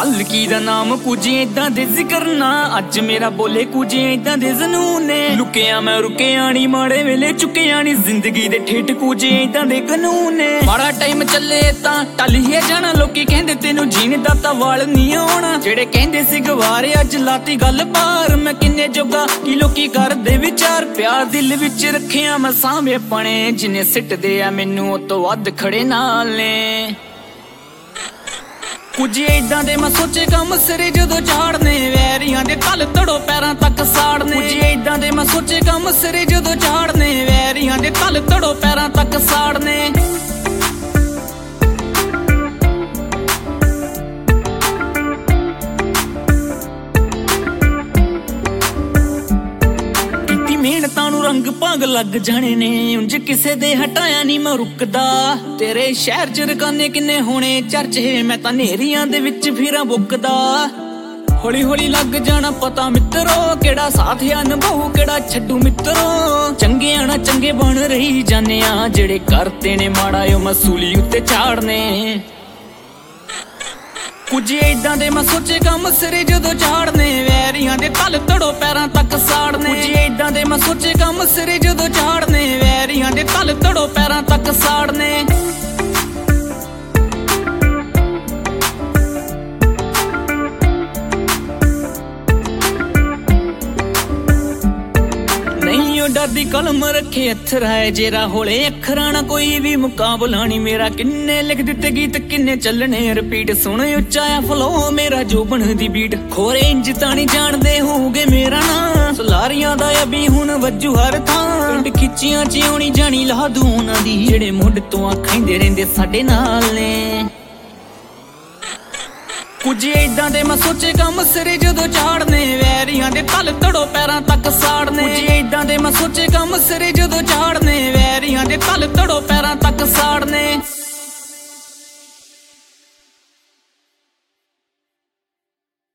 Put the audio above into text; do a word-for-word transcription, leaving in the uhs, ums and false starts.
ਹਲਕੀ ਦਾ ਨਾਮ ਕੁਝ ਏਦਾਂ ਦੇ ਜ਼ਿਕਰ ਨਾ ਅੱਜ ਮੇਰਾ ਬੋਲੇ ਕੁਝ ਏਦਾਂ ਦੇ ਜਨੂਨ ਨੇ ਲੁਕਿਆ ਮੈਂ ਰੁਕਿਆ ਨੀ ਮਾੜੇ ਵੇਲੇ ਚੁੱਕਿਆ ਨੀ ਜ਼ਿੰਦਗੀ ਦੇ ਠੇਠ ਕੁਝ ਏਦਾਂ ਦੇ ਕਾਨੂੰਨ ਨੇ ਮਾੜਾ ਟਾਈਮ ਚੱਲੇ ਤਾਂ ਟੱਲੀਏ ਜਾਣਾ ਲੋਕੀ ਕਹਿੰਦੇ ਤੈਨੂੰ ਜੀਣ ਦਾ ਤਾਂ ਵਾਲ ਨਹੀਂ ਆਉਣਾ ਜਿਹੜੇ ਕਹਿੰਦੇ ਸੀ ਗਵਾਰੇ ਅੱਜ ਲਾਤੀ ਗੱਲ ਪਾਰ ਮੈਂ ਕਿੰਨੇ ਜੋਗਾ ਕੀ ਲੋਕੀ ਕਰਦੇ ਵਿਚਾਰ ਪਿਆਰ ਦਿਲ ਵਿੱਚ ਰੱਖਿਆ ਮੈਂ ਸਾਹਮਣੇ ਪਣੇ ਜਿੰਨੇ ਸਿੱਟਦੇ ਆ ਮੈਨੂੰ ਉਹ ਤੋਂ ਵੱਧ ਖੜੇ ਨਾਲ ਨੇ ਕੁਝ ਏਦਾਂ ਦੇ ਮੈਂ ਸੋਚੇ ਕੰਮ ਸਿਰੇ ਜਦੋਂ ਝਾੜਨੇ ਵੈਰੀਆਂ ਦੇ ਤਲ ਤੜੋ ਪੈਰਾਂ ਤੱਕ ਸਾੜਨੇ ਕੁਝ ਏਦਾਂ ਦੇ ਮੈਂ ਸੋਚੇ ਕੰਮ ਸਿਰੇ ਜਦੋਂ ਝਾੜਨੇ ਵੈਰੀਆਂ ਦੇ ਤਲ ਤੜੋ ਪੈਰਾਂ ਤੱਕ ਸਾੜਨੇ ਮਿਹਨਤਾਂ ਨੂੰ ਰੰਗ ਭਾਗ ਲੱਗ ਜਾਣੇ ਨੇ ਉਂਝ ਕਿਸੇ ਦੇ ਹਟਾਇਆ ਨਹੀਂ ਮੈਂ ਰੁਕਦਾ ਤੇਰੇ ਸ਼ਹਿਰ ਚ ਰਕਾਨੇ ਕਿੰਨੇ ਹੋਣੇ ਚਰਚੇ ਮੈਂ ਤਾਂ ਨੇਰੀਆਂ ਦੇ ਵਿੱਚ ਫਿਰਾਂ ਬੁੱਕਦਾ ਹੌਲੀ ਹੌਲੀ ਲੱਗ ਜਾਣਾ ਪਤਾ ਮਿੱਤਰੋ ਕਿਹੜਾ ਸਾਥ ਆ ਨਿਭਾਊ ਕਿਹੜਾ ਛੱਡੂ ਮਿੱਤਰੋ ਚੰਗਿਆਂ ਨਾ ਚੰਗੇ ਬਣ ਰਹੀ ਜਾਂਦੇ ਆ ਜਿਹੜੇ ਕਰਤੇ ਨੇ ਮਾੜਾ ਓ ਮਸੂਲੀ ਉੱਤੇ ਝਾੜਨੇ ਕੁਝ ਏਦਾਂ ਦੇ ਮੈਂ ਸੋਚੇ ਕੰਮ ਸਿਰੇ ਜਦੋਂ ਝਾੜਨੇ ਵੈਰੀਆਂ ਦੇ ਤਲ ਤੜੋ ਪੈਰਾਂ ਤੱਕ ਸਾੜਨੇ ਕੁਝ ਏਦਾਂ ਦੇ ਮੈਂ ਸੋਚੇ ਕੰਮ ਸਿਰੇ ਜਦੋਂ ਝਾੜਨੇ ਵੈਰੀਆਂ ਦੇ ਤਲ ਤੜੋ ਪੈਰਾਂ ਤੱਕ ਸਾੜਨੇ ਡਰਦੀ ਕਲਮ ਰੱਖੇ ਅੱਥਰ ਹੈ ਜੇਰਾ ਹੋਲੇ ਅੱਖਰਾਂ ਨਾ ਕੋਈ ਵੀ ਮੁਕਾਬਲਾ ਨੀ ਮੇਰਾ ਕਿੰਨੇ ਲਿਖ ਦਿੱਤੇ ਗੀਤ ਕਿੰਨੇ ਚੱਲਣੇ ਰਿਪੀਟ ਸੁਣ ਉੱਚਾ ਆ ਫਲੋ ਮੇਰਾ ਜੋਬਨ ਦੀ ਬੀਟ ਖੋਰੇ ਇੰਜ ਤਾਂ ਨਹੀਂ ਜਾਣਦੇ ਹੋਊਗੇ ਮੇਰਾ ਨਾਂ ਸਲਾਰੀਆਂ ਦਾ ਅਬੀ ਹੁਣ ਵੱਜੂ ਹਰ ਥਾਂ ਪਿੰਡ ਖਿੱਚੀਆਂ ਚ ਆਉਣੀ ਜਾਣੀ ਲਾ ਦੂ ਉਹਨਾਂ ਦੀ ਜਿਹੜੇ ਮੁੱਢ ਤੋਂ ਆਖਾਂਦੇ ਰਹਿੰਦੇ ਸਾਡੇ ਨਾਲ ਨੇ ਕੁਝ ਏਦਾਂ ਦੇ ਮੈਂ ਸੋਚੇ ਕੰਮ ਸਿਰੇ ਜਦੋਂ ਝਾੜਨੇ ਵੈਰੀਆਂ ਦੇ ਤਲ ਤੜੋ ਪੈਰਾਂ ਤੱਕ ਸਾੜਨੇ ਕੁਝ ਏਦਾਂ ਦੇ ਮੈਂ ਸੋਚੇ ਕੰਮ ਸਿਰੇ ਜਦੋਂ ਝਾੜਨੇ ਵੈਰੀਆਂ ਦੇ ਤਲ ਤੜੋ ਪੈਰਾਂ ਤੱਕ ਸਾੜਨੇ